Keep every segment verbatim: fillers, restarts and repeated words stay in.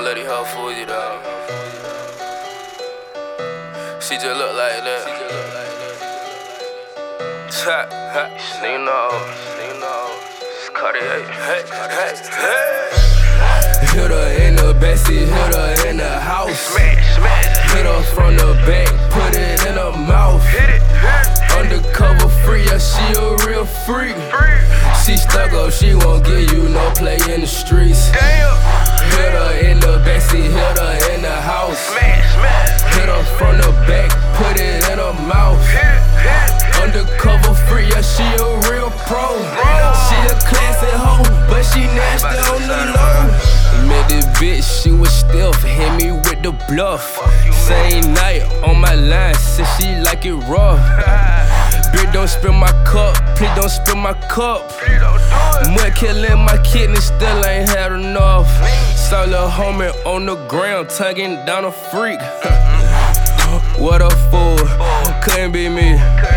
don't let it help fool you though. She just look like that. Ha, ha. Nigga know, nigga know. It's Cartier. Hey, hey, hey. Hit her in the backseat, hit her in the house. Smash, smash. Hit her from the back, put it in her mouth. Hit it, hit. Undercover free, yeah, she a real freak. Free. She stuck up, she won't give you no play in the streets. Damn. Hit her in the backseat, hit her in the house. Smash, smash. Hit her from the back, put it in her mouth. Hit, hit. Undercover free, yeah, she a real pro. She a classy hoe, but she nasty on the low. Met this bitch, she was stiff, hit me with the bluff. Same night on my line, said she like it rough. Bitch, don't spill my cup, please don't spill my cup. Mud killing my kidney, still ain't had enough. Saw lil' homie on the ground, tugging down a freak. What a fool, couldn't be me.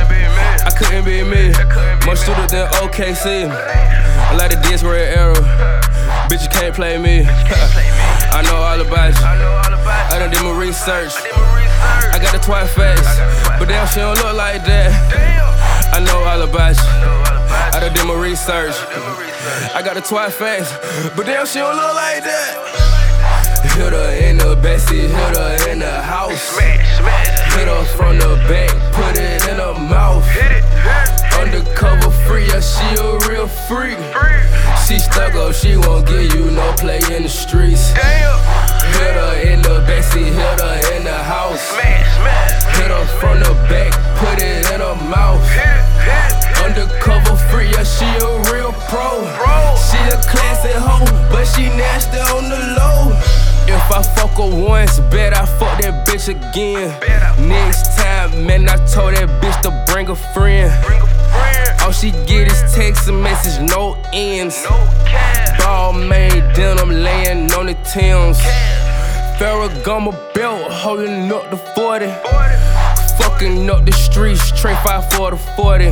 I couldn't be me. More shooter than O K C. I like the disc red arrow. Bitch, you can't play me. I know all about you. I done did my research. I got the twat face, but damn, she don't look like that. I know all about you. I done did my research. I got the twat face, but damn, she don't look like that. Hit her in the backseat, hit her in the house. Hit her from the back, put it in her mouth. Undercover free, yeah, she a real freak. She stuck up, she won't give you no play in the streets. Hit her in the backseat, hit her in the house. Hit her from the back, put it in her mouth. Undercover free, yeah, she a real pro. She a classy hoe, but she nasty on the low. If I fuck her once, bet I fuck that bitch again. Next time, man, I told that bitch to bring a friend. All she get is text and message, no ends. Ball made denim laying on the Timbs. Ferragamo belt holding up the forty. Fucking up the streets, straight five for the forty.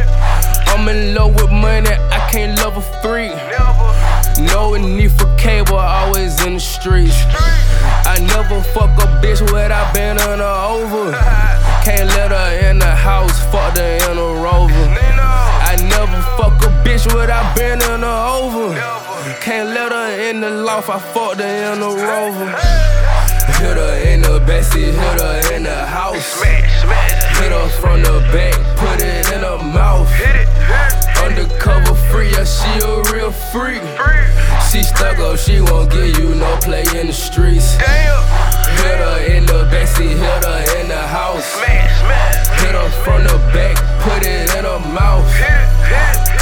I'm in love with money, I can't love a freak. No need for cable, always in the streets. I never fuck a bitch without bending her over. Can't let her in the house, fuck her in a Rover. I never fuck a bitch without bending her over. Can't let her in the loft, I fucked her in a Rover. Hit her in the backseat, hit her in the house. Hit her from the back, put it in her mouth. Undercover free, yeah, she a real freak. She stuck up, she won't give you no play in the streets. Hit her in the backseat, hit her in the house. Hit her from the back, put it in her mouth.